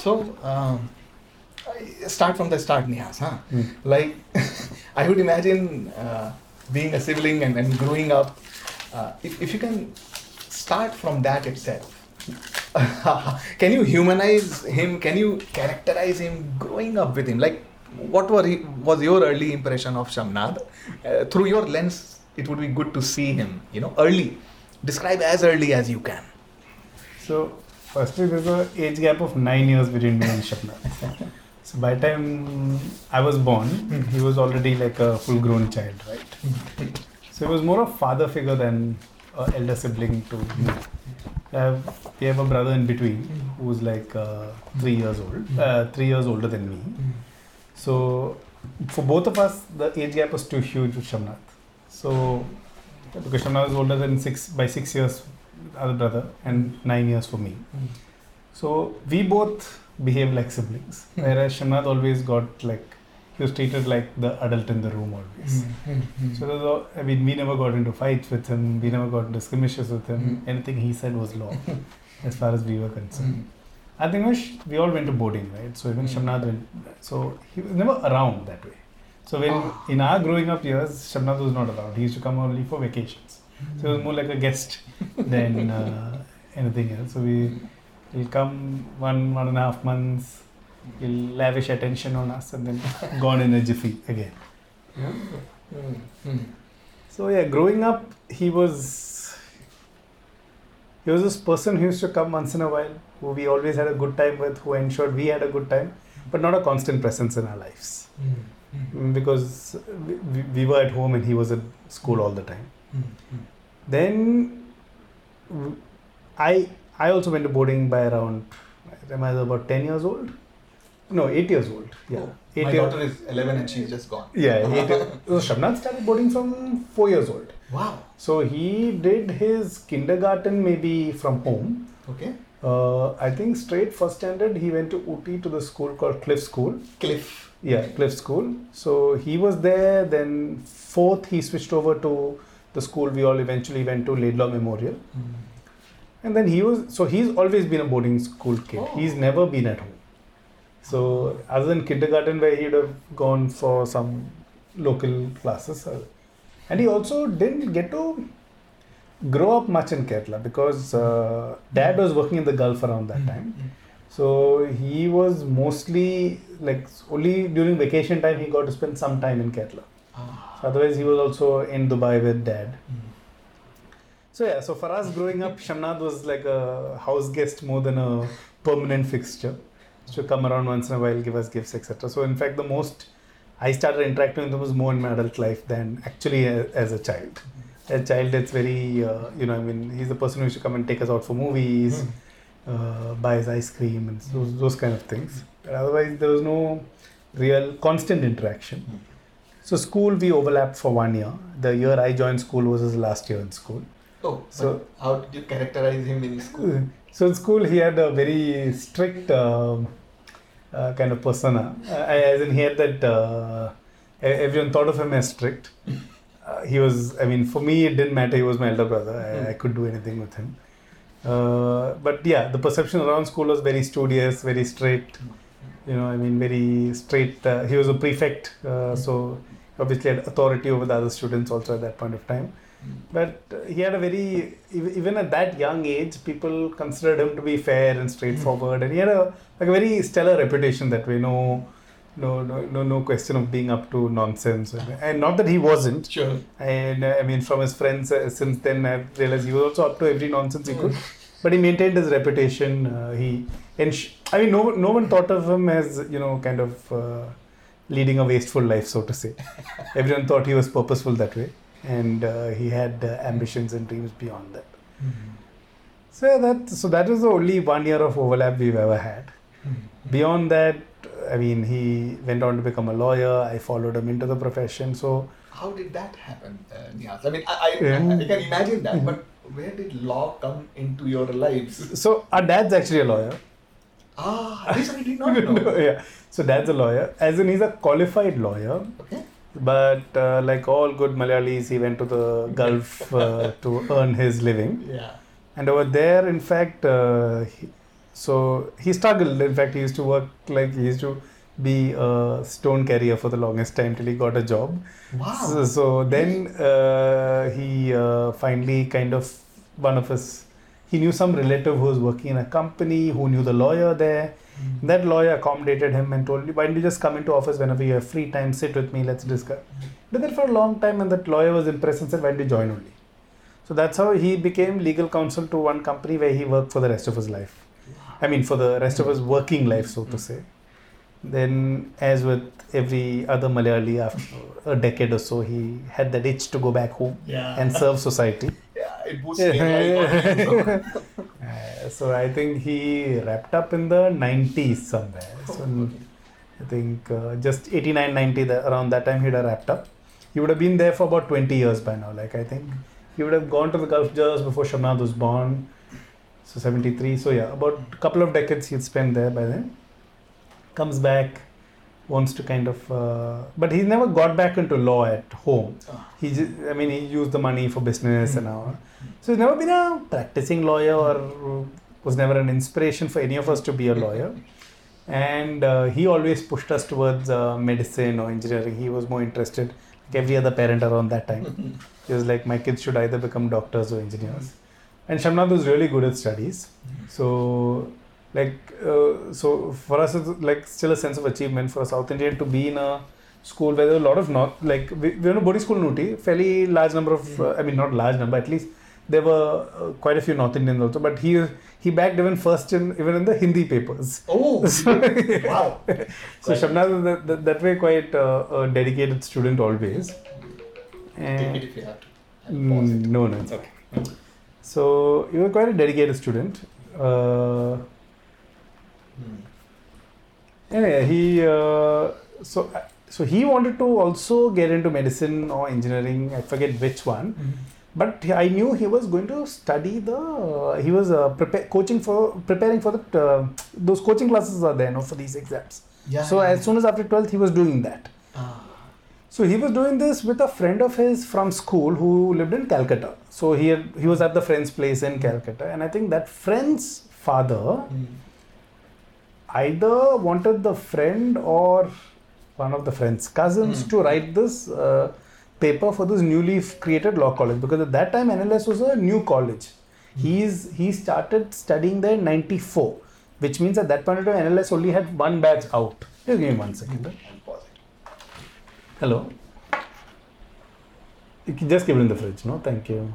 So, start from the start, Nihas. Huh? Like, I would imagine being a sibling and growing up. If you can start from that itself, can you humanize him? Can you characterize him growing up with him? Like, what was your early impression of Shamnad? Through your lens, it would be good to see him, early. Describe as early as you can. So, firstly, there's an age gap of 9 years between me and Shamnad. So, by the time I was born, he was already like a full-grown child, right? So, he was more a father figure than an elder sibling to me. We have a brother in between who's like 3 years old, 3 years older than me. So, for both of us, the age gap was too huge with Shamnad. So, because Shamnad is older than 6 years, other brother, and 9 years for me. So, we both behave like siblings, whereas Shamnad always got like, he was treated like the adult in the room always. So, we never got into fights with him, we never got into skirmishes with him. Anything he said was law, as far as we were concerned. I think we all went to boarding, right? So even Shamnad went, so he was never around that way. So when in our growing up years, Shamnad was not around. He used to come only for vacations. So he was more like a guest than anything else. So he'll come 1.5 months, he'll lavish attention on us and then gone in a jiffy again. So yeah, growing up, he was this person who used to come once in a while, who we always had a good time with, who ensured we had a good time, but not a constant presence in our lives. Because we were at home and he was at school all the time. Then I also went to boarding by around, am I about 10 years old? No, 8 years old. Yeah. Oh, my daughter is 11 and she's just gone. Yeah, 8 years. So Shamnad started boarding from 4 years old. Wow. So he did his kindergarten maybe from home. Okay. I think straight first standard he went to Ooty to the school called Cliff School. Cliff. Yeah, Cliff School. So he was there. Then fourth he switched over to the school we all eventually went to, Laidlaw Memorial. And then he's always been a boarding school kid. Oh. He's never been at home. So other than kindergarten where he'd have gone for some local classes. And he also didn't get to grow up much in Kerala because dad was working in the Gulf around that time. So he was mostly like only during vacation time he got to spend some time in Kerala. So otherwise he was also in Dubai with dad. So yeah, so for us growing up, Shamnad was like a house guest more than a permanent fixture. So come around once in a while, give us gifts, etc. So in fact, the most I started interacting with him was more in my adult life than actually as a child. As a child, it's very, he's the person who used to come and take us out for movies, buy us ice cream and those kind of things. But otherwise, there was no real constant interaction. So school, we overlapped for 1 year. The year I joined school was his last year in school. Oh, so how did you characterize him in school? So in school, he had a very strict kind of persona. As in, he had that, everyone thought of him as strict. He was, for me, it didn't matter. He was my elder brother. I could do anything with him. But yeah, the perception around school was very studious, very straight. Very straight. He was a prefect, so obviously had authority over the other students also at that point of time. But he had a very, even at that young age, people considered him to be fair and straightforward. And he had a very stellar reputation that way. No question of being up to nonsense. And not that he wasn't. Sure. And from his friends since then, I realized he was also up to every nonsense he could. But he maintained his reputation. No one thought of him as, leading a wasteful life, so to say. Everyone thought he was purposeful that way. And he had ambitions and dreams beyond that. So that was the only 1 year of overlap we've ever had. Beyond that, he went on to become a lawyer. I followed him into the profession. So how did that happen, Nihas? I can imagine that, but where did law come into your lives? So our dad's actually a lawyer. This I did not know. Yeah. So dad's a lawyer. As in, he's a qualified lawyer. Okay. But like all good Malayalis, he went to the Gulf to earn his living. Yeah. And over there, in fact, So he struggled. In fact, he used to work he used to be a stone carrier for the longest time till he got a job. Wow. So then he finally he knew some relative who was working in a company who knew the lawyer there. That lawyer accommodated him and told him, why don't you just come into office whenever you have free time, sit with me, let's discuss. Did that for a long time, and that lawyer was impressed and said, why don't you join only? So that's how he became legal counsel to one company where he worked for the rest of his life. I mean, for the rest of his working life, so to say. Then, as with every other Malayali, after a decade or so, he had that itch to go back home and serve society. Yeah, it boosts life. So I think he wrapped up in the 90s somewhere. So I think just 89, 90, around that time he'd have wrapped up. He would have been there for about 20 years by now. Like, I think he would have gone to the Gulf just before Shamnath was born. So 73. So yeah, about a couple of decades he'd spent there by then. Comes back, wants to kind of, but he never got back into law at home. He used the money for business and all. So he's never been a practicing lawyer or was never an inspiration for any of us to be a lawyer. And he always pushed us towards medicine or engineering. He was more interested, like every other parent around that time. He was like, my kids should either become doctors or engineers. And Shamnath was really good at studies. So so for us it's like still a sense of achievement for a South Indian to be in a school where there are a lot of we're in a boarding school in Ooty, fairly large number of, not large number, at least there were quite a few North Indians also, but he bagged even first even in the Hindi papers. Oh, wow. So Shamnath was that way quite a dedicated student always. Take it if you have to. No, it's okay. So he was quite a dedicated student. Anyway, so he wanted to also get into medicine or engineering. I forget which one, but I knew he was going to study he was preparing for those coaching classes are there, for these exams. So as soon as after 12th, he was doing that. So he was doing this with a friend of his from school who lived in Calcutta. So he was at the friend's place in Calcutta, and I think that friend's father either wanted the friend or one of the friend's cousins to write this paper for this newly created law college, because at that time NLS was a new college. He started studying there in 94, which means at that point in time NLS only had one batch out. Just give me 1 second. Hello. You can just keep it in the fridge, no? Thank you.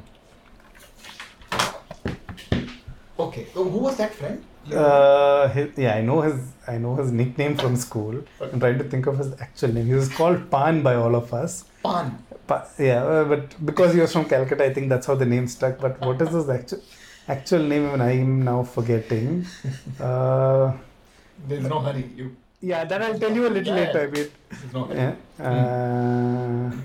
Okay. So who was that friend? I know his nickname from school. I'm trying to think of his actual name. He was called Pan by all of us. Pan. But because he was from Calcutta, I think that's how the name stuck. But what is his actual name? Even I am now forgetting. There's no hurry. That I'll tell you a little later. There's no hurry.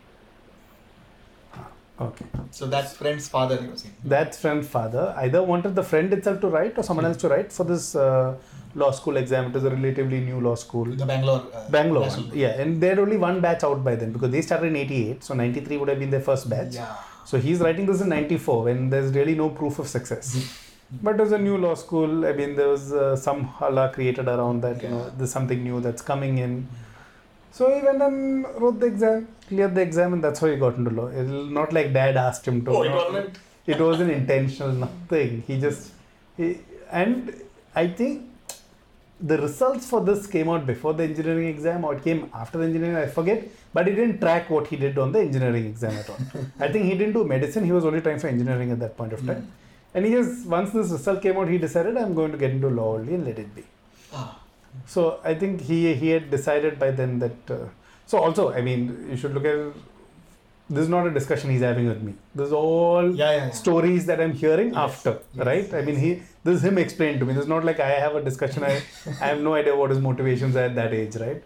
Okay. So that's friend's father, you were saying? That's friend's father. Either wanted the friend itself to write or someone else to write for this law school exam. It was a relatively new law school. The Bangalore one. Yeah, and they had only one batch out by then because they started in 88. So 93 would have been their first batch. Yeah. So he's writing this in 94 when there's really no proof of success. But it was a new law school. I mean, there was some hala created around that. There's something new that's coming in. So he went and wrote the exam, cleared the exam, and that's how he got into law. It's not like dad asked him to. It wasn't intentional, nothing. And I think the results for this came out before the engineering exam or it came after the engineering, I forget. But he didn't track what he did on the engineering exam at all. I think he didn't do medicine. He was only trying for engineering at that point of time. And once this result came out, he decided, I'm going to get into law only and let it be. So I think he had decided by then that. So also, I mean, you should look at. This is not a discussion he's having with me. This is all stories that I'm hearing after, right? I mean, this is him explained to me. This is not like I have a discussion. I have no idea what his motivations are at that age, right?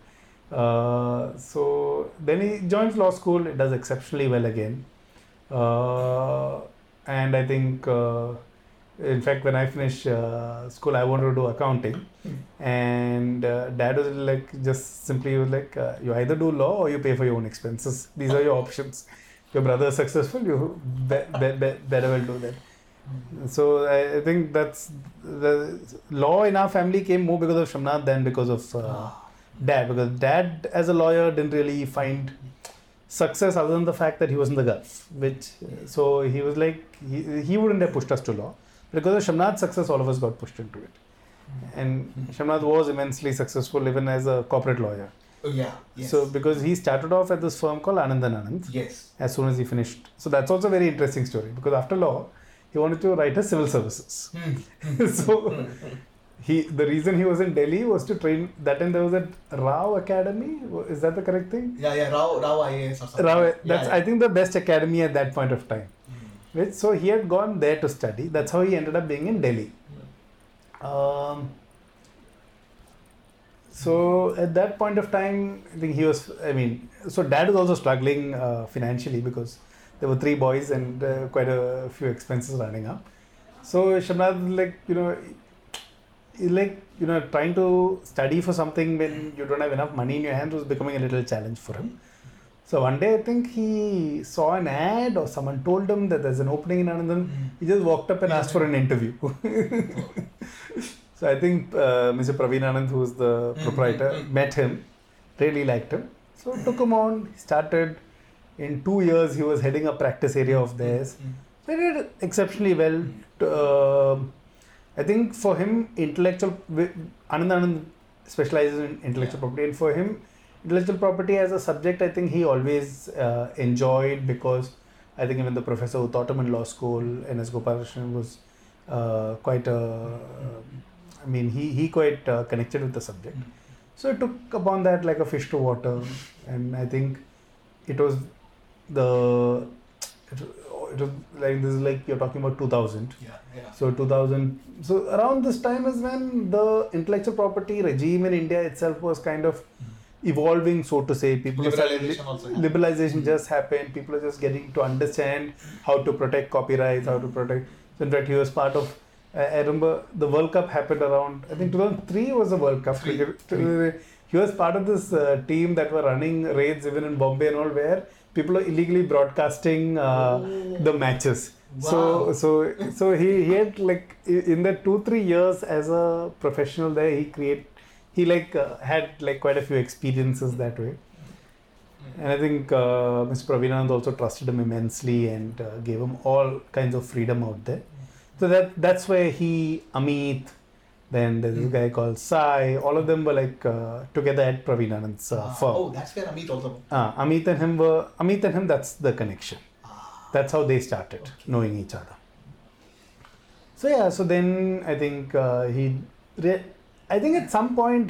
So then he joins law school. It does exceptionally well again, and I think. In fact, when I finished school, I wanted to do accounting, and dad was you either do law or you pay for your own expenses. These are your options. Your brother is successful, you better well do that. So I think that's the law in our family came more because of Shamnath than because of dad. Because dad, as a lawyer, didn't really find success other than the fact that he was in the Gulf. So he was like he wouldn't have pushed us to law. Because of Shamnath's success, all of us got pushed into it. And Shamnath was immensely successful even as a corporate lawyer. Oh, yeah. Yes. So because he started off at this firm called Anand & Anand. Yes. As soon as he finished. So that's also a very interesting story. Because after law, he wanted to write his civil services. So the reason he was in Delhi was to train. That time there was a Rao Academy. Is that the correct thing? Yeah. Rao IAS or something. That's I think the best academy at that point of time. So he had gone there to study. That's how he ended up being in Delhi. So at that point of time, I think he was. So dad was also struggling financially because there were 3 boys and quite a few expenses running up. So Shamnath, trying to study for something when you don't have enough money in your hands was becoming a little challenge for him. So one day I think he saw an ad or someone told him that there's an opening in Anand. He just walked up and asked for an interview. So I think Mr. Praveen Anand, who is the proprietor, met him, really liked him. So took him on, he started. In 2 years, he was heading a practice area of theirs. So he did exceptionally well. I think for him, Anand Anand specializes in intellectual property, and for him, intellectual property as a subject, I think he always enjoyed, because I think even the professor who taught him in law school, N.S. Gopalakrishnan, was quite he quite connected with the subject. So he took upon that like a fish to water, and I think it was like this is like you're talking about 2000. Yeah. So 2000. So around this time is when the intellectual property regime in India itself was kind of evolving, so to say. Liberalization just happened. People are just getting to understand how to protect copyrights, how to protect. So in fact, he was part of. I remember the World Cup happened around. I think 2003 was the World Cup. He was part of this team that were running raids even in Bombay and all, where people are illegally broadcasting the matches. Wow. So he had like in the 2-3 years as a professional there, he had like quite a few experiences that way. And I think Mr. Praveen Anand also trusted him immensely and gave him all kinds of freedom out there. So that's why Amit, then there's this guy called Sai, all of them were like together at Praveen Anand's firm. Oh, that's where Amit also. Amit and him, that's the connection. That's how they started knowing each other. So yeah, so then I think I think at some point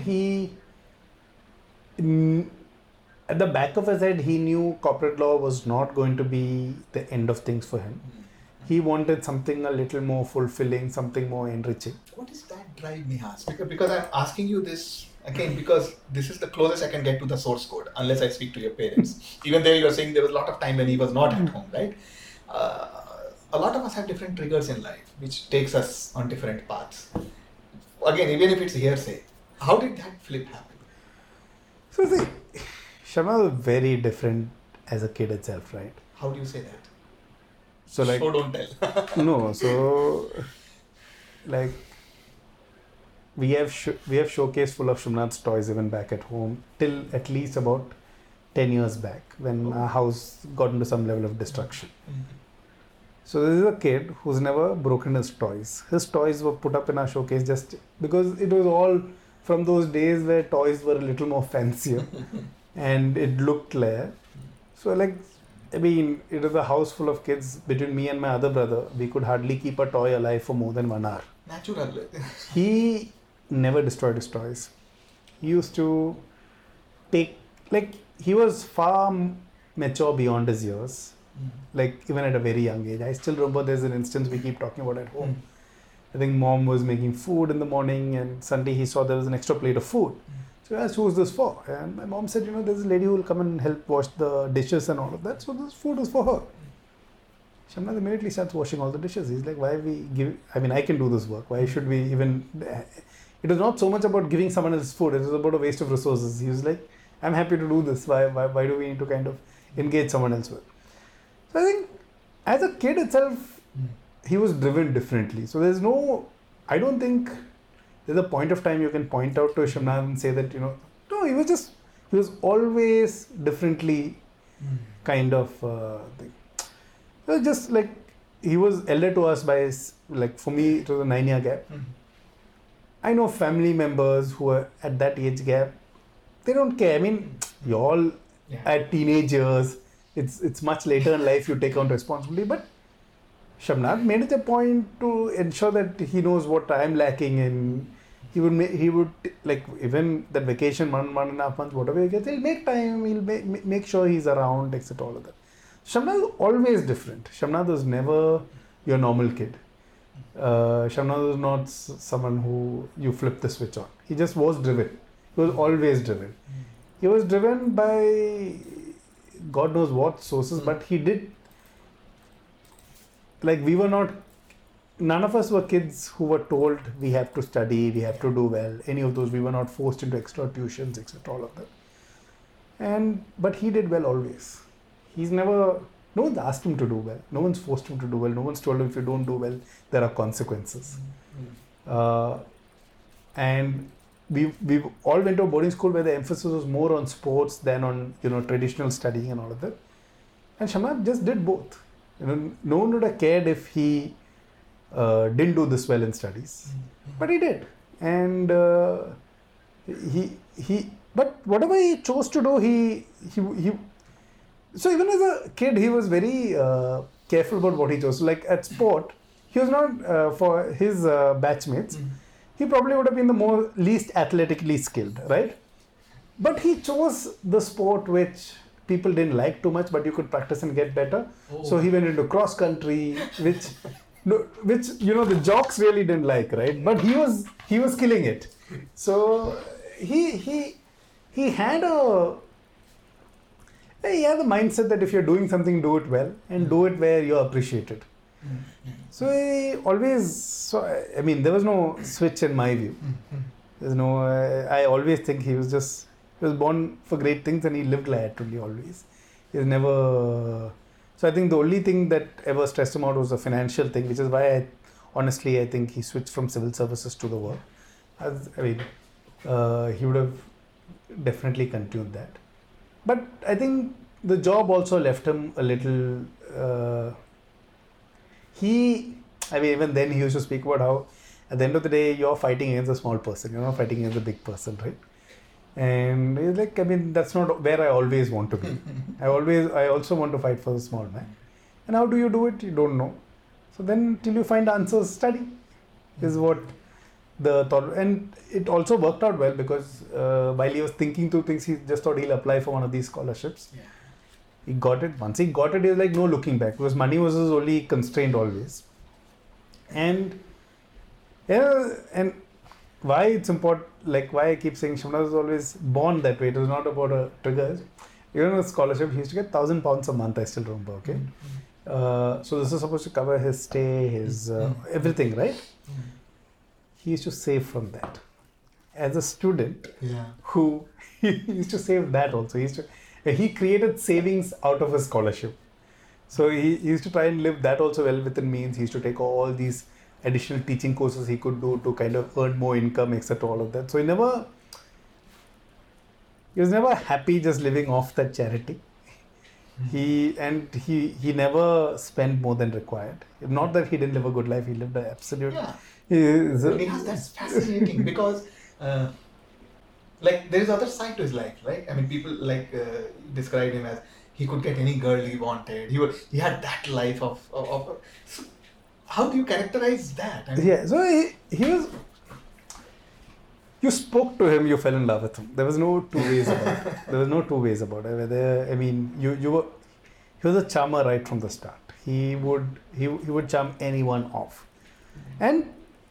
at the back of his head, he knew corporate law was not going to be the end of things for him. He wanted something a little more fulfilling, something more enriching. What is that drive, Nihas? Because I'm asking you this again because this is the closest I can get to the source code, unless I speak to your parents. Even there you are saying there was a lot of time when he was not at home, right? A lot of us have different triggers in life, which takes us on different paths. Again, even if it's hearsay, how did that flip happen? So see, Sharma was very different as a kid itself, right? How do you say that? So don't tell. No, so like we have showcase full of Shumnath's toys even back at home till at least about 10 years back when our house got into some level of destruction. So this is a kid who's never broken his toys. His toys were put up in our showcase just because it was all from those days where toys were a little more fancier and it looked like. So it was a house full of kids. Between me and my other brother, we could hardly keep a toy alive for more than 1 hour. Natural. He never destroyed his toys. He used to he was far mature beyond his years. Even at a very young age. I still remember there's an instance we keep talking about at home. I think mom was making food in the morning and suddenly he saw there was an extra plate of food. So I asked, who's this for? And my mom said, there's a lady who will come and help wash the dishes and all of that. So this food is for her. Shamnath immediately starts washing all the dishes. He's like, why we give, I can do this work. Why should we even, it was not so much about giving someone else food. It was about a waste of resources. He was like, I'm happy to do this. Why do we need to kind of engage someone else with? So I think as a kid itself, he was driven differently. So there's no, I don't think there's a point of time you can point out to Shamnath and say that, no, he was always differently kind of thing. It was just like, he was elder to us by, like for me, it was a 9-year gap. I know family members who are at that age gap, they don't care. I mean, you all at teenagers, it's much later in life you take on responsibility, but Shamnath made it a point to ensure that he knows what I'm lacking in. He would like, even that vacation, 1.5 months, whatever he gets, he'll make time, he'll make sure he's around, etc. All of that. Shamnath was always different. Shamnath was never your normal kid. Shamnath was not someone who you flip the switch on. He just was driven. He was always driven. He was driven by God knows what sources, but he did, like, none of us were kids who were told we have to study, we have to do well. Any of those, we were not forced into extra tuitions, etc. All of that. But he did well always. He's never, no one's asked him to do well. No one's forced him to do well. No one's told him if you don't do well, there are consequences. And we all went to a boarding school where the emphasis was more on sports than on, traditional studying and all of that. And Shamnath just did both. No one would have cared if he didn't do this well in studies, but he did. And but whatever he chose to do, he so even as a kid, he was very careful about what he chose. Like at sport, he was not for his batchmates. He probably would have been the least athletically skilled, right? But he chose the sport which people didn't like too much, but you could practice and get better. So he went into cross country, which the jocks really didn't like, right? But he was killing it. So he had the mindset that if you're doing something, do it well and do it where you're appreciated. So he always, there was no switch in my view. There's no, I always think he was born for great things and he lived laterally always. He's never, so I think the only thing that ever stressed him out was the financial thing, which is why I think he switched from civil services to the work. He would have definitely continued that. But I think the job also left him a little, even then he used to speak about how at the end of the day you're fighting against a small person, you're not fighting against a big person, right? And he's like, that's not where I always want to be. I also want to fight for the small man. And how do you do it? You don't know. So then till you find answers, study is what the thought. And it also worked out well because while he was thinking through things, he just thought he'll apply for one of these scholarships. Yeah. He got it. Once he got it, he was like, no looking back, because money was his only constraint always. And why it's important, like why I keep saying Shamnath was always born that way. It was not about a trigger. Even with scholarship, he used to get £1,000 a month, I still remember, okay? So this is supposed to cover his stay, his everything, right? He used to save from that. As a student, who he used to save that also. He created savings out of his scholarship. So he used to try and live that also well within means. He used to take all these additional teaching courses he could do to kind of earn more income, etc. All of that. So he was never happy just living off that charity. He never spent more than required. Not that he didn't live a good life. He lived an absolute. Yeah. That's fascinating because. There is other side to his life, right? People described him as he could get any girl he wanted. He had that life of so how do you characterize that? So he was. You spoke to him, you fell in love with him. There was no two ways about it. Whether he was a charmer right from the start. He would charm anyone off, and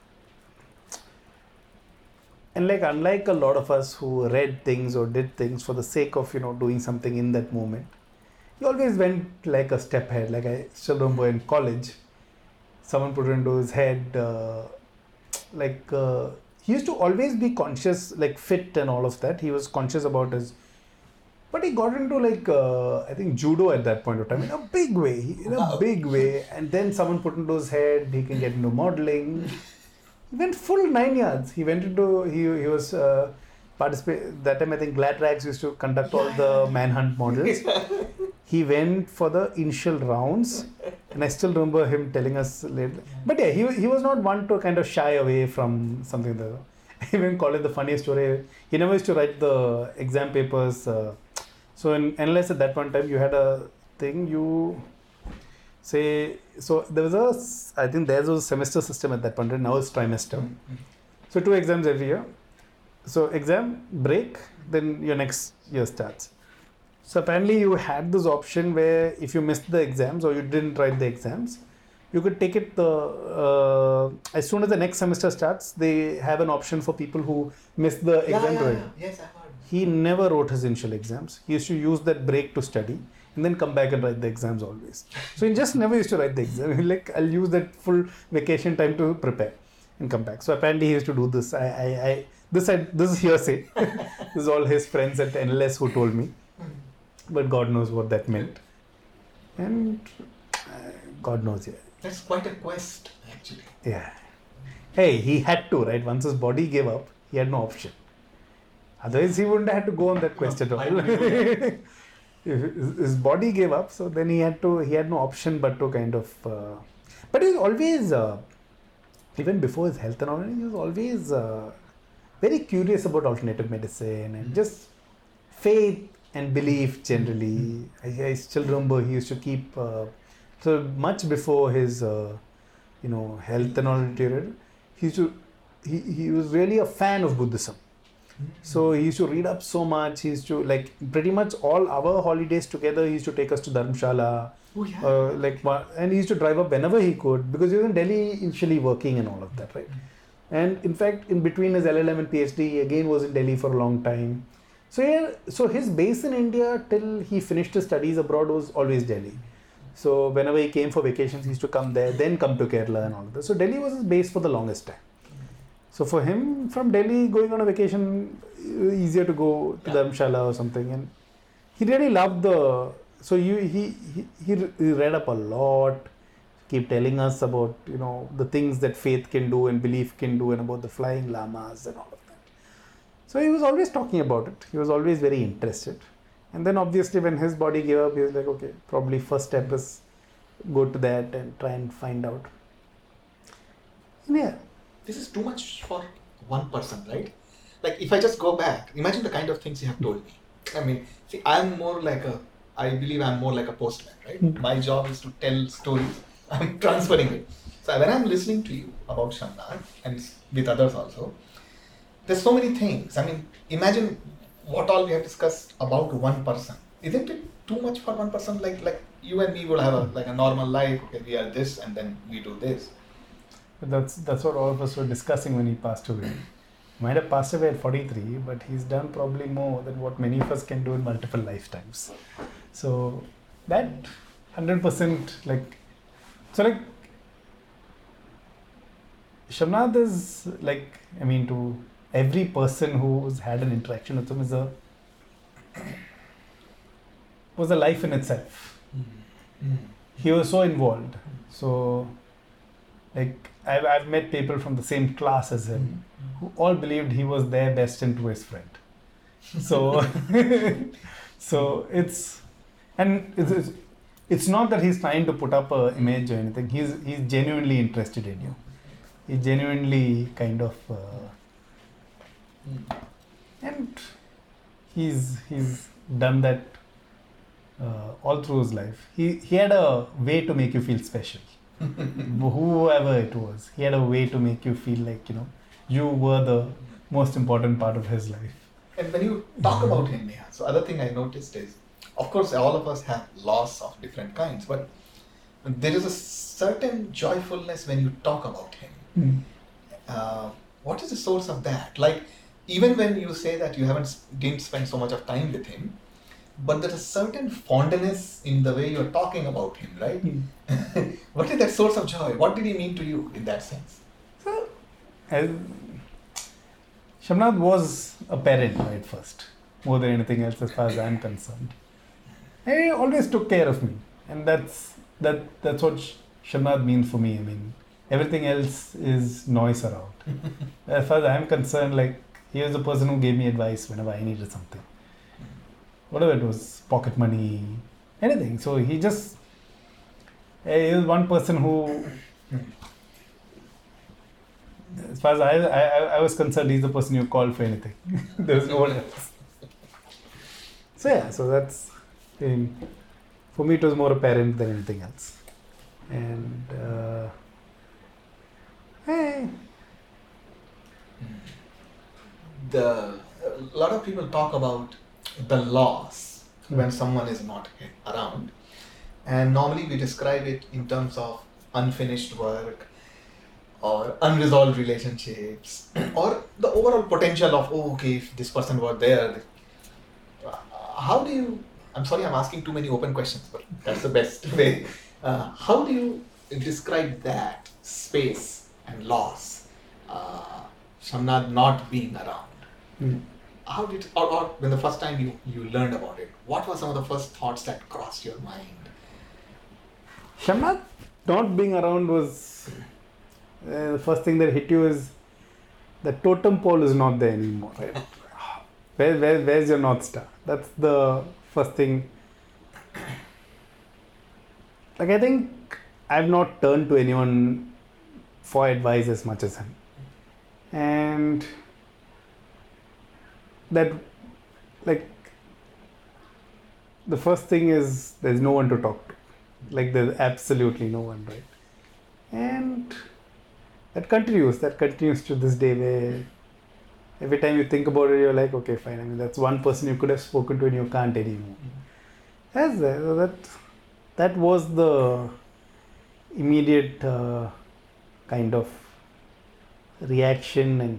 unlike a lot of us who read things or did things for the sake of doing something in that moment, he always went like a step ahead. Like I still remember in college, someone put it into his head, he used to always be conscious, like fit and all of that. He was conscious about his But he got into I think judo at that point of time in a big way. And then someone put into his head he can get into modeling. He went full 9 yards. He went into, he was participate. That time I think Glad Rags used to conduct all the manhunt models. He went for the initial rounds. And I still remember him telling us later. But yeah, he was not one to kind of shy away from something that. I even call it the funniest story. He never used to write the exam papers. So in NLS at that point in time, you had a thing, you say, so there was I think there was a semester system at that point, and now it's trimester. So 2 exams every year. So exam, break, then your next year starts. So apparently you had this option where if you missed the exams or you didn't write the exams, you could take it as soon as the next semester starts, they have an option for people who missed the exam to write. Yes, I've heard. He never wrote his initial exams. He used to use that break to study and then come back and write the exams always. So he just never used to write the exam. I'll use that full vacation time to prepare and come back. So apparently he used to do this. This is hearsay. This is all his friends at NLS who told me. But God knows what that meant. And God knows, yeah. That's quite a quest, actually. Yeah. Hey, he had to, right? Once his body gave up, he had no option. Otherwise, he wouldn't have to go on that quest at all. His body gave up, so then he had no option but to kind of. But he was always, even before his health and all, he was always very curious about alternative medicine and just faith and belief generally. I still remember he used to keep. So much before his, health and all deteriorated, he was really a fan of Buddhism. So he used to read up so much. He used to pretty much all our holidays together. He used to take us to Dharamshala. Oh yeah. And he used to drive up whenever he could because he was in Delhi initially working and all of that, right? And in fact, in between his LLM and PhD, he again was in Delhi for a long time. So his base in India till he finished his studies abroad was always Delhi. So whenever he came for vacations, he used to come there, then come to Kerala and all of that. So Delhi was his base for the longest time. So for him, from Delhi, going on a vacation, easier to go to Dharamshala or something. And he really loved he read up a lot, keep telling us about, the things that faith can do and belief can do and about the flying lamas and all of that. So he was always talking about it. He was always very interested. And then obviously when his body gave up, he was like, okay, probably first step is go to that and try and find out. And yeah. This is too much for one person, right? Like if I just go back, imagine the kind of things you have told me. I mean, see, I believe I'm more like a postman, right? My job is to tell stories. I'm transferring it. So when I'm listening to you about Shamnath and with others also, there's so many things. I mean, imagine what all we have discussed about one person. Isn't it too much for one person? Like you and me would have a normal life. Okay, we are this and then we do this. That's what all of us were discussing when he passed away. He might have passed away at 43, but he's done probably more than what many of us can do in multiple lifetimes. So that 100% Shamnath is to every person who's had an interaction with him was a life in itself. He was so involved. So I've met people from the same class as him who all believed he was their best and truest friend. So, it's not that he's trying to put up an image or anything. He's genuinely interested in you. He genuinely kind of, and he's done that all through his life. He had a way to make you feel special. Whoever it was, he had a way to make you feel like you were the most important part of his life. And when you talk about him, Neha, so other thing I noticed is, of course, all of us have loss of different kinds, but there is a certain joyfulness when you talk about him. What is the source of that? Like, even when you say that you didn't spend so much of time with him, but there's a certain fondness in the way you're talking about him, right? What is that source of joy? What did he mean to you in that sense? So, Shamnath was a parent, right, first. more than anything else as far as I'm concerned. And he always took care of me, and that's what Shamnad means for me. I mean, everything else is noise around. As far as I'm concerned, like, he was the person who gave me advice whenever I needed something, whatever it was, pocket money, anything. So he was one person who, as far as I was concerned, he's the person you called for anything. There was no one else. So yeah, so that's, for me it was more apparent than anything else. And a lot of people talk about the loss when someone is not around, and normally we describe it in terms of unfinished work or unresolved relationships or the overall potential of, okay, if this person were there. How do you, I'm sorry I'm asking too many open questions, but that's the best way. How do you describe that space and loss, Shamnad not being around? How did, or when the first time you learned about it, what were some of the first thoughts that crossed your mind? Shamnad not being around was, the first thing that hit you is the totem pole is not there anymore, right? Where's your North Star? That's the first thing. Like, I think I've not turned to anyone for advice as much as him. And that, like, the first thing is there's no one to talk to. Like, there's absolutely no one, right? And that continues to this day, where every time you think about it, you're like, okay, fine. I mean, that's one person you could have spoken to and you can't anymore. That was the immediate kind of reaction, and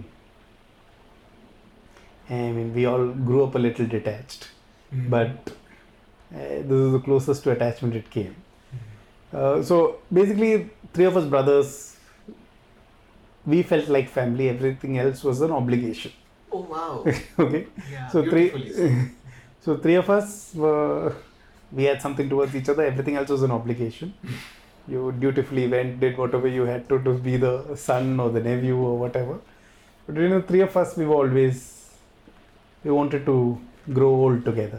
I mean, we all grew up a little detached, but this is the closest to attachment it came. So basically, three of us brothers, we felt like family. Everything else was an obligation. Oh wow! Okay, Yeah, so three of us we had something towards each other. Everything else was an obligation. You dutifully went, did whatever you had to be the son or the nephew or whatever. But three of us, we wanted to grow old together.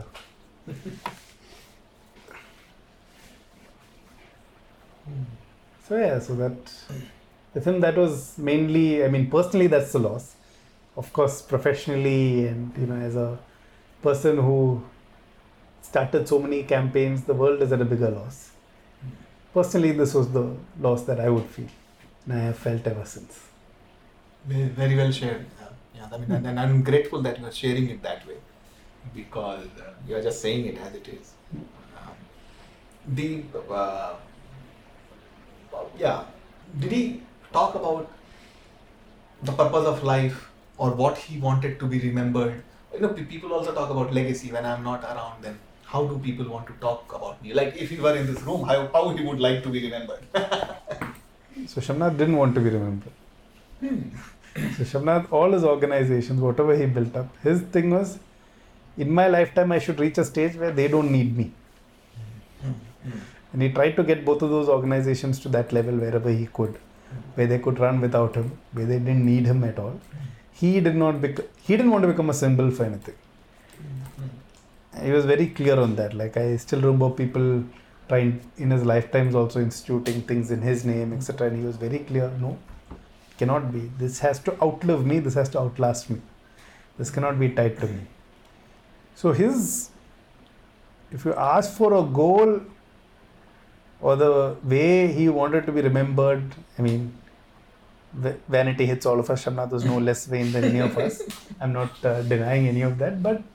So yeah, so that was mainly, I mean, personally, that's the loss. Of course, professionally, and as a person who started so many campaigns, the world is at a bigger loss. Personally, this was the loss that I would feel, and I have felt ever since. Very well shared. Yeah, I mean, and I'm grateful that you are sharing it that way, because you are just saying it as it is. Did he talk about the purpose of life or what he wanted to be remembered? People also talk about legacy. When I'm not around, then how do people want to talk about me? Like, if he were in this room, how he would like to be remembered? So Shamnad didn't want to be remembered. So Shamnad, all his organizations, whatever he built up, his thing was, in my lifetime, I should reach a stage where they don't need me. And he tried to get both of those organizations to that level wherever he could, where they could run without him, where they didn't need him at all. He didn't want to become a symbol for anything. He was very clear on that. Like, I still remember people trying in his lifetimes also instituting things in his name, etc. And he was very clear, no, it cannot be. This has to outlive me. This has to outlast me. This cannot be tied to me. So if you ask for a goal or the way he wanted to be remembered, I mean, vanity hits all of us. Shamnad was no less vain than any of us. I'm not denying any of that, but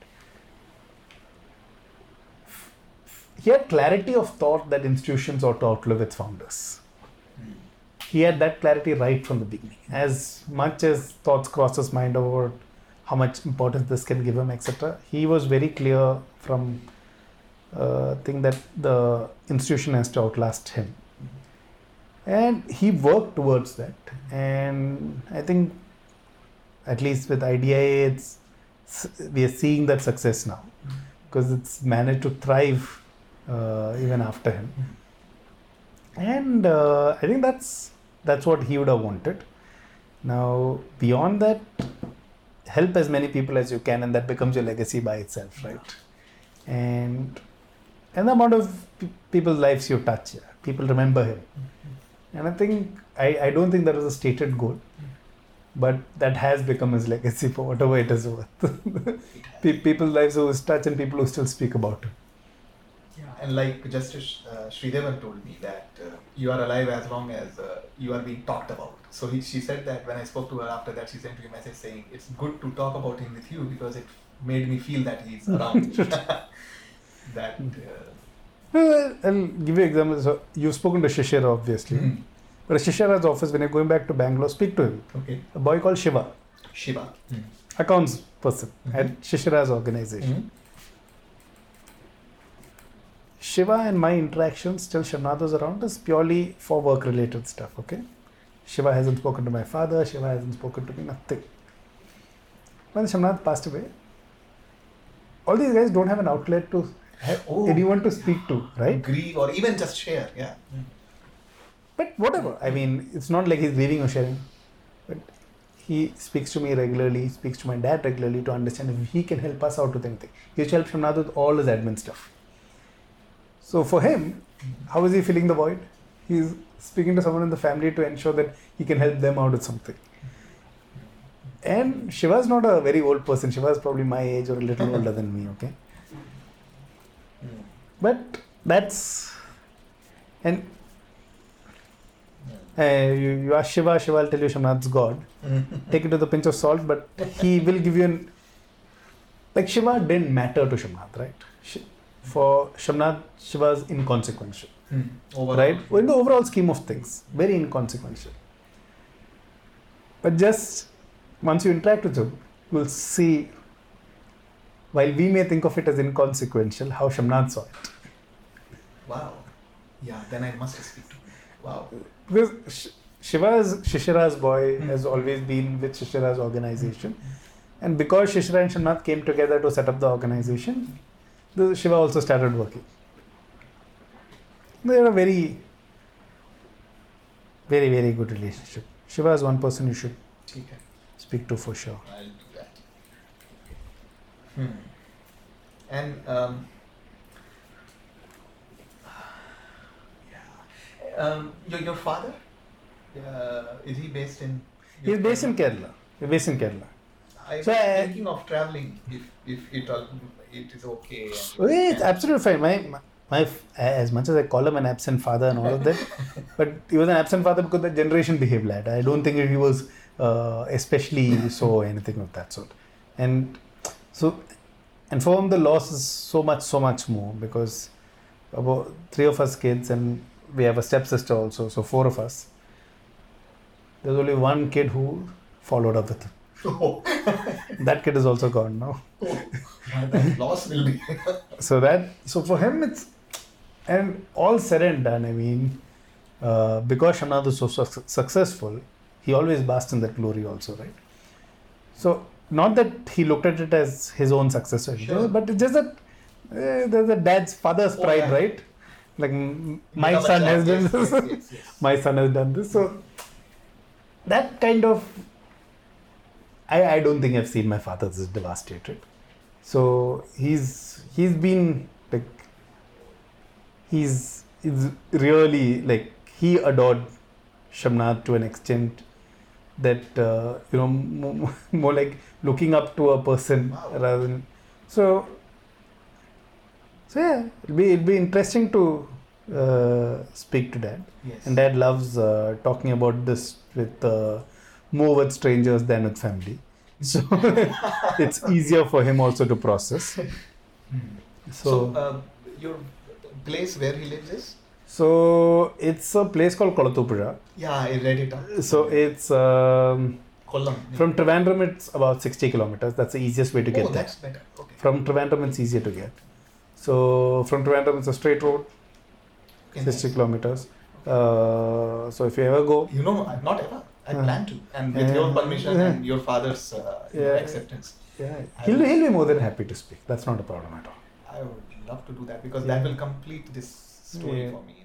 he had clarity of thought that institutions ought to outlive its founders. He had that clarity right from the beginning. As much as thoughts crossed his mind about how much importance this can give him, etc., he was very clear from thing that the institution has to outlast him. And he worked towards that. And I think, at least with IDIA, we are seeing that success now because it's managed to thrive even after him. And I think that's what he would have wanted. Now, beyond that, help as many people as you can, and that becomes your legacy by itself, right? And the amount of people's lives you touch, people remember him. And I think, I don't think that was a stated goal, but that has become his legacy for whatever it is worth. People's lives who touch and people who still speak about him. Yeah, and like Justice Sridevan told me that you are alive as long as you are being talked about. So she said that when I spoke to her after that, she sent me a message saying it's good to talk about him with you because it made me feel that he's around. That. I'll give you an example. So you've spoken to Shishir, obviously. Mm-hmm. But at Shishira's office, when you're going back to Bangalore, speak to him. Okay. A boy called Shiva. Shiva. Accounts person at Shishira's organization. Shiva and my interactions till Shamnath was around is purely for work related stuff, okay? Shiva hasn't spoken to my father, Shiva hasn't spoken to me, nothing. When Shamnath passed away, all these guys don't have an outlet to have anyone to speak to, right? Grieve or even just share, yeah. But whatever, I mean, it's not like he's grieving or sharing. But he speaks to me regularly, speaks to my dad regularly to understand if he can help us out with anything. He used to help Shamnath with all his admin stuff. So for him, how is he filling the void? He's speaking to someone in the family to ensure that he can help them out with something. And Shiva's not a very old person. Shiva is probably my age or a little older than me, okay? But that's... And you ask Shiva, Shiva will tell you Shamnath's God. Take it with a pinch of salt, but he will give you an... Like Shiva didn't matter to Shamnath, right? For Shamnath, Shiva's inconsequential. Right? In the overall scheme of things, very inconsequential. But just once you interact with him, you will see, while we may think of it as inconsequential, how Shamnath saw it. Wow. Yeah, then I must speak to him. Wow. Because Shiva is Shishira's boy, has always been with Shishira's organization. And because Shishira and Shamnath came together to set up the organization, Shiva also started working. They are a very, very, very good relationship. Shiva is one person you should speak to for sure. I'll do that. And your father, is he based in? He's based in Kerala. I'm thinking of traveling if it is okay. It's absolutely fine. My as much as I call him an absent father and all of that, but he was an absent father because the generation behaved like that. I don't think he was especially so anything of that sort. And for him the loss is so much more because about 3 of us kids and we have a stepsister also, so 4 of us. There's only one kid who followed up with him. That kid is also gone now. That loss will be. So for him it's, and all said and done, I mean, because Shamnath is so successful, he always basked in that glory also, right? So not that he looked at it as his own success, sure. but it's just that there's a father's pride, right? Like my son has done this. Yes. My son has done this. So that kind of, I don't think I've seen my father this devastated. So he's been like, he's really like, he adored Shamnath to an extent that more like looking up to a person. Wow. Rather than so yeah, it'll be interesting to speak to Dad. Yes. And Dad loves talking about this with more with strangers than with family. So it's easier for him also to process. So your place where he lives is? So it's a place called Kolathupuza. Yeah, I read it up. So it's Kollam. from Trivandrum. It's about 60 kilometers. That's the easiest way to get there. That's better. Okay. From Trivandrum, it's easier to get. So from Trivandrum, it's a straight road, 60 kilometers. So if you ever go, Not ever. I plan to, and with your permission and your father's acceptance. Yeah, he'll be more than happy to speak. That's not a problem at all. I would love to do that because that will complete this story for me.